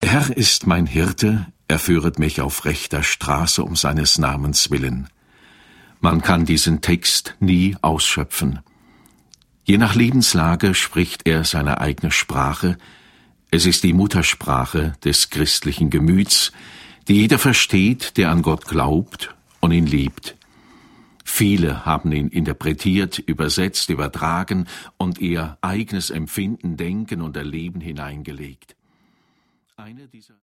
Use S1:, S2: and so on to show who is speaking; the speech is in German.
S1: Der Herr ist mein Hirte, er führet mich auf rechter Straße um seines Namens willen. Man kann diesen Text nie ausschöpfen. Je nach Lebenslage spricht er seine eigene Sprache. Es ist die Muttersprache des christlichen Gemüts, die jeder versteht, der an Gott glaubt und ihn liebt. Viele haben ihn interpretiert, übersetzt, übertragen und ihr eigenes Empfinden, Denken und Erleben hineingelegt. Eine dieser